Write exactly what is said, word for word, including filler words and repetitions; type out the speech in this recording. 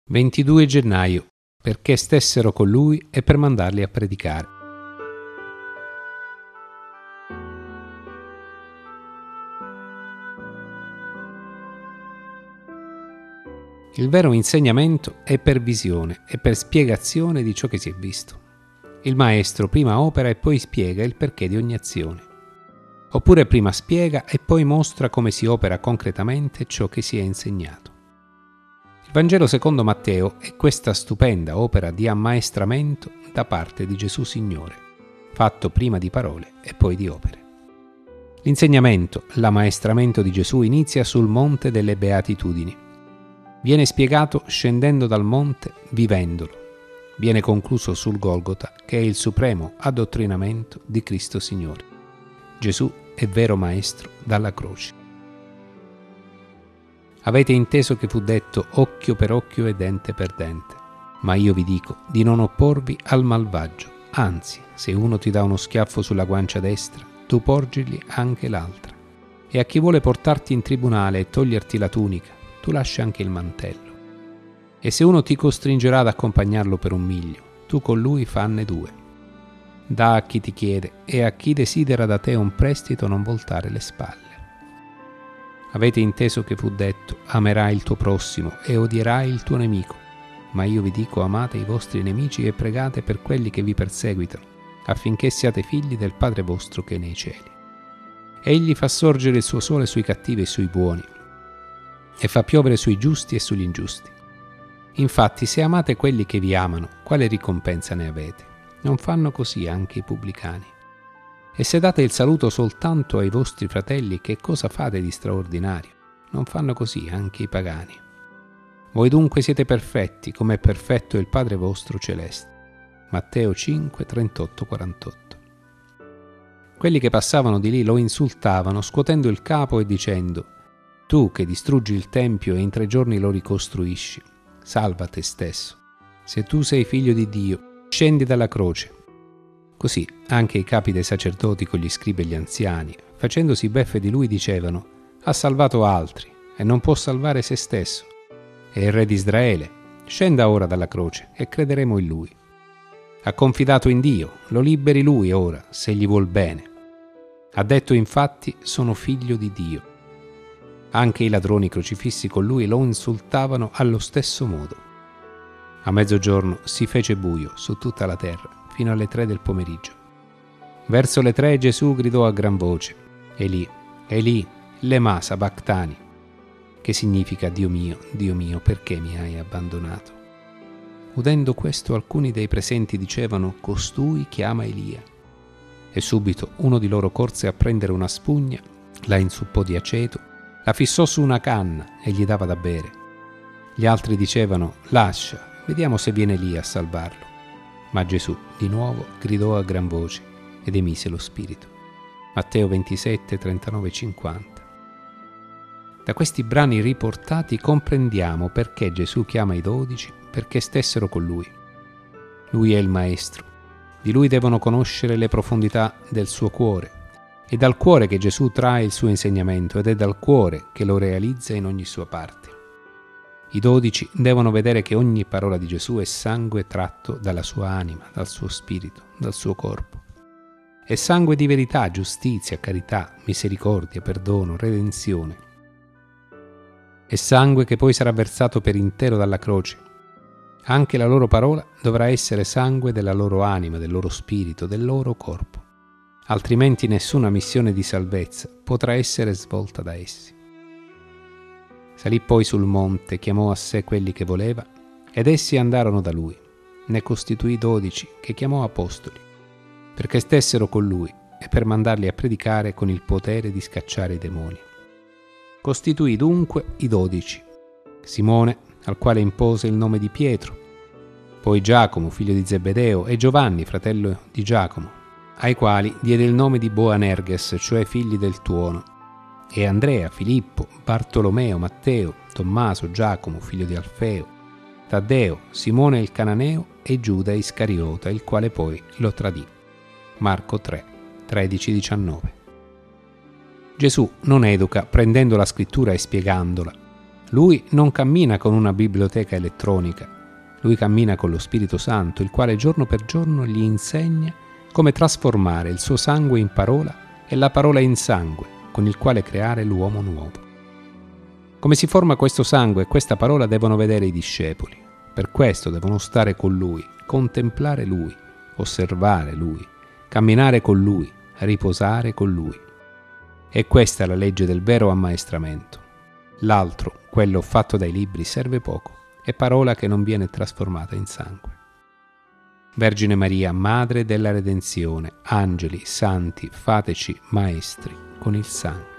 ventidue gennaio, perché stessero con lui e per mandarli a predicare. Il vero insegnamento è per visione e per spiegazione di ciò che si è visto. Il maestro prima opera e poi spiega il perché di ogni azione. Oppure prima spiega e poi mostra come si opera concretamente ciò che si è insegnato. Il Vangelo secondo Matteo è questa stupenda opera di ammaestramento da parte di Gesù Signore, fatto prima di parole e poi di opere. L'insegnamento, l'ammaestramento di Gesù inizia sul Monte delle Beatitudini. Viene spiegato scendendo dal monte, vivendolo. Viene concluso sul Golgota, che è il supremo addottrinamento di Cristo Signore. Gesù è vero Maestro dalla croce. Avete inteso che fu detto occhio per occhio e dente per dente. Ma io vi dico di non opporvi al malvagio. Anzi, se uno ti dà uno schiaffo sulla guancia destra, tu porgigli anche l'altra. E a chi vuole portarti in tribunale e toglierti la tunica, tu lascia anche il mantello. E se uno ti costringerà ad accompagnarlo per un miglio, tu con lui fanne due. Dà a chi ti chiede e a chi desidera da te un prestito non voltare le spalle. Avete inteso che fu detto, amerai il tuo prossimo e odierai il tuo nemico. Ma io vi dico, amate i vostri nemici e pregate per quelli che vi perseguitano, affinché siate figli del Padre vostro che è nei cieli. Egli fa sorgere il suo sole sui cattivi e sui buoni, e fa piovere sui giusti e sugli ingiusti. Infatti, se amate quelli che vi amano, quale ricompensa ne avete? Non fanno così anche i pubblicani? E se date il saluto soltanto ai vostri fratelli, che cosa fate di straordinario? Non fanno così anche i pagani? Voi dunque siete perfetti, come è perfetto il Padre vostro celeste. Matteo cinque, trentotto quarantotto. Quelli che passavano di lì lo insultavano, scuotendo il capo e dicendo: tu che distruggi il Tempio e in tre giorni lo ricostruisci, salva te stesso. Se tu sei figlio di Dio, scendi dalla croce. Così anche i capi dei sacerdoti con gli scribi e gli anziani, facendosi beffe di lui, dicevano: ha salvato altri e non può salvare se stesso. È il re di Israele, scenda ora dalla croce e crederemo in lui. Ha confidato in Dio, lo liberi lui ora, se gli vuol bene. Ha detto infatti: sono figlio di Dio. Anche i ladroni crocifissi con lui lo insultavano allo stesso modo. A mezzogiorno si fece buio su tutta la terra, fino alle tre del pomeriggio. Verso le tre Gesù gridò a gran voce: Eli, Eli, lema sabachthani, che significa: Dio mio, Dio mio, perché mi hai abbandonato? Udendo questo, alcuni dei presenti dicevano: costui chiama Elia. E subito uno di loro corse a prendere una spugna, la inzuppò di aceto, la fissò su una canna e gli dava da bere. Gli altri dicevano: lascia, vediamo se viene Elia a salvarlo. Ma Gesù di nuovo gridò a gran voce ed emise lo spirito. Matteo ventisette, trentanove cinquanta. Da questi brani riportati comprendiamo perché Gesù chiama i dodici, perché stessero con lui. Lui è il Maestro. Di lui devono conoscere le profondità del suo cuore. È dal cuore che Gesù trae il suo insegnamento ed è dal cuore che lo realizza in ogni sua parte. I dodici devono vedere che ogni parola di Gesù è sangue tratto dalla sua anima, dal suo spirito, dal suo corpo. È sangue di verità, giustizia, carità, misericordia, perdono, redenzione. È sangue che poi sarà versato per intero dalla croce. Anche la loro parola dovrà essere sangue della loro anima, del loro spirito, del loro corpo. Altrimenti nessuna missione di salvezza potrà essere svolta da essi. Salì poi sul monte, chiamò a sé quelli che voleva, ed essi andarono da lui. Ne costituì dodici, che chiamò apostoli, perché stessero con lui e per mandarli a predicare con il potere di scacciare i demoni. Costituì dunque i dodici: Simone, al quale impose il nome di Pietro, poi Giacomo, figlio di Zebedeo, e Giovanni, fratello di Giacomo, ai quali diede il nome di Boanerges, cioè figli del tuono, e Andrea, Filippo, Bartolomeo, Matteo, Tommaso, Giacomo, figlio di Alfeo, Taddeo, Simone il Cananeo e Giuda Iscariota, il quale poi lo tradì. Marco tre, tredici diciannove. Gesù non educa prendendo la scrittura e spiegandola. Lui non cammina con una biblioteca elettronica, lui cammina con lo Spirito Santo, il quale giorno per giorno gli insegna come trasformare il suo sangue in parola e la parola in sangue, con il quale creare l'uomo nuovo. Come si forma questo sangue e questa parola devono vedere i discepoli. Per questo devono stare con lui, contemplare lui, osservare lui, camminare con lui, riposare con lui. E questa è la legge del vero ammaestramento. L'altro, quello fatto dai libri, serve poco, è parola che non viene trasformata in sangue. Vergine Maria, Madre della Redenzione, angeli, santi, fateci maestri con il sangue.